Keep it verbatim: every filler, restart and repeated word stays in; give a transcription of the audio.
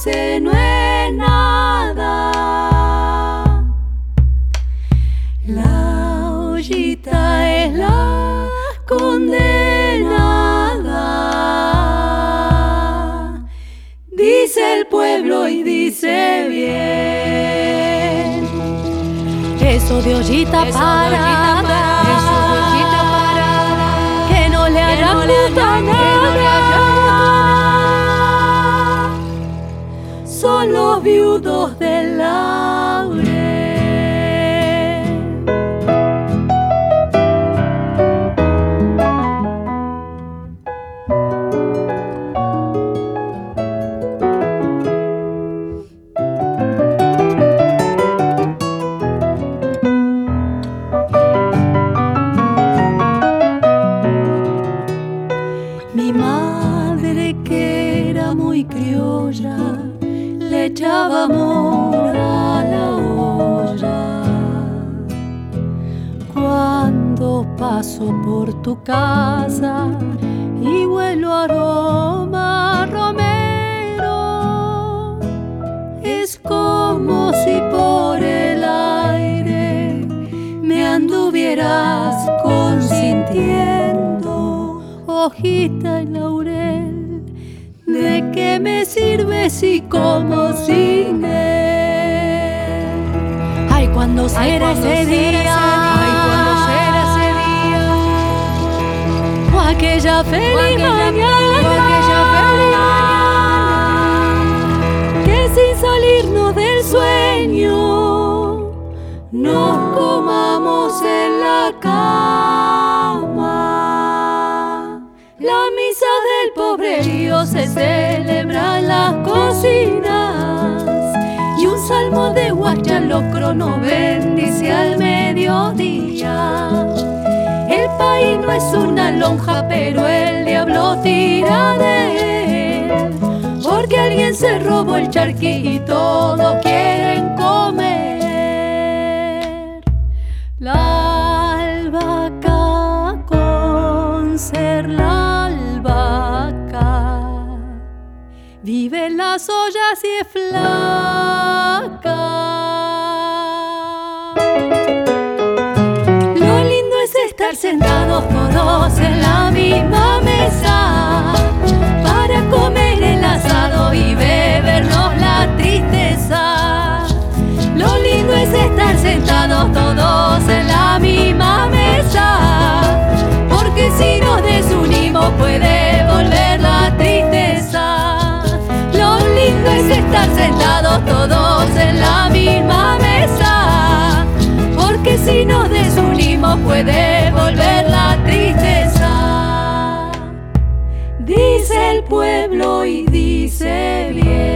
hace no es nada. La ollita es la condenada, dice el pueblo y dice bien. Eso de ollita Eso parada, de ollita parada, eso de ollita parada, que no le que hará no le puta hará- que no le nada. Son los viudos del laurel. Mi madre, que era muy criolla, le echaba amor a la olla. Cuando paso por tu casa y huelo aroma a romero, es como si por el aire me anduvieras consintiendo. Hojita y laurel, ¿de qué me sirve si como sin él? Ay, cuando será ese día, ay, cuando será ese día, o aquella feliz mañana, o aquella feliz mañana, que sin salirnos del sueño nos comamos en la cama. La misa del pobrerío se celebra en las cocinas y un salmo de Huachalocro nos bendice al mediodía. El país no es una lonja, pero el diablo tira de él, porque alguien se robó el charqui y todos quieren comer. La albahaca, con ser la albahaca, vive en las ollas y es flaca. Lo lindo es estar sentados todos en la misma mesa para comer el asado y bebernos la tristeza. Lo lindo es estar sentados todos en la misma mesa, porque si nos desunimos puede volver la tristeza. Lo lindo es estar sentados todos en la misma mesa, porque si nos desunimos puede volver la tristeza. Dice el pueblo y dice bien.